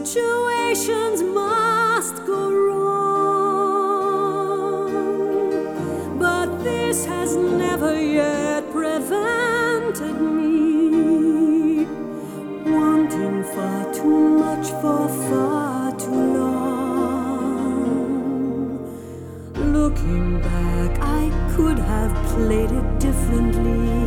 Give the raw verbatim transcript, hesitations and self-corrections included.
situations must go wrong, but this has never yet prevented me wanting far too much for far too long. Looking back, I could have played it differently.